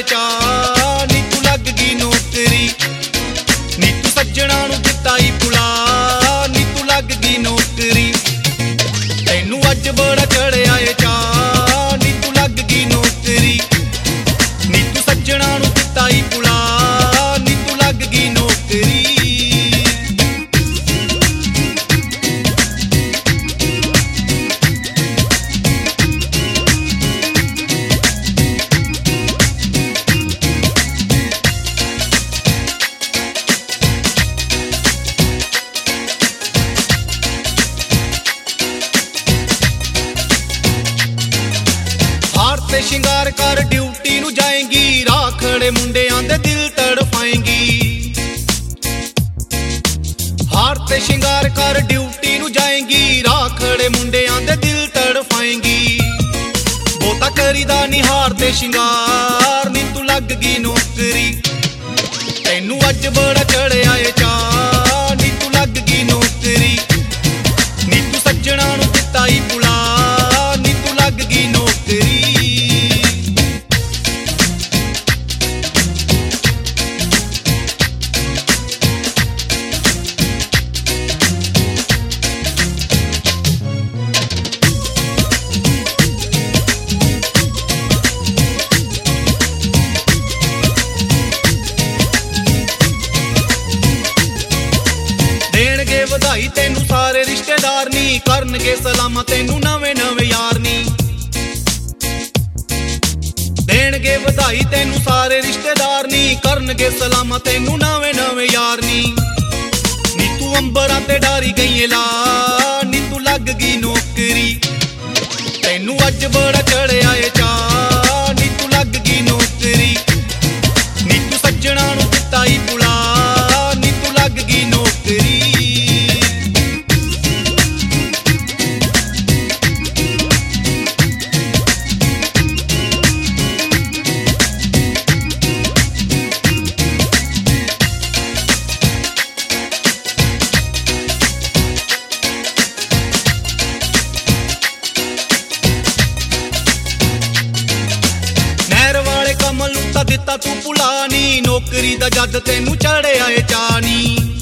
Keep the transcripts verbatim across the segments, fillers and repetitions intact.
चा, नी तू लग गई नौकरी। नी तू सज्जणा नू दिता ही पुला, नी तू लग गई नौकरी। तैनू अज बड़ा चढ़िया है चा, नी तू लग गई नौकरी। नी तू सज्जणा नू दिता ही पुला, नी तू लग गई नौकरी। ते शिंगार कर ड्यूटी नू जाएंगी, राह खड़े मुंडियां दे दिल तड़फाएंगी। हार ते शिंगार कर ड्यूटी नू जाएंगी, राह खड़े मुंडियां दे दिल तड़फाएंगी। बोता करीदा निहार ते शिंगार, नी तू लग गई नौकरी। तैनू अज बड़ा चढ़िया है चा, नी तू लग गई नौकरी। नी तू सज्जणा नू दिता ही पुला, नी तू लग गई नौकरी। देणगे वधाई तैनू सारे रिश्तेदार नी, करनगे सलामा तैनू नवे नवे यार नी। देणगे वधाई तैनू सारे रिश्तेदार नी, करनगे सलामा तैनू नवे नवे यार नी। नी तू अंबरां ते डारी गई ला, नी तू लग गई नौकरी। तैनू अज बड़ा चढ़िया है चा, नी तू लग गई नौकरी। नी तू सज्जणा नू दिता ही पुला, नी तू लग गई नौकरी। कमल उता दिता तू पुलानी, नौकरी दा जद तैनू चढ़िया है चानी।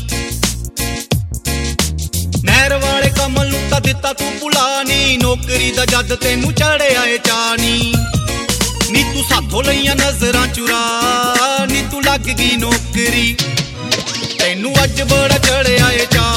नहर वाले कमल उता दिता तू पुलानी, नौकरी दा जद तैनू चढ़िया है चानी। नी तू साथों लईयां नजरां चुरा, नी तू लग गई नौकरी। तैनू अज बड़ा चढ़िया है चा,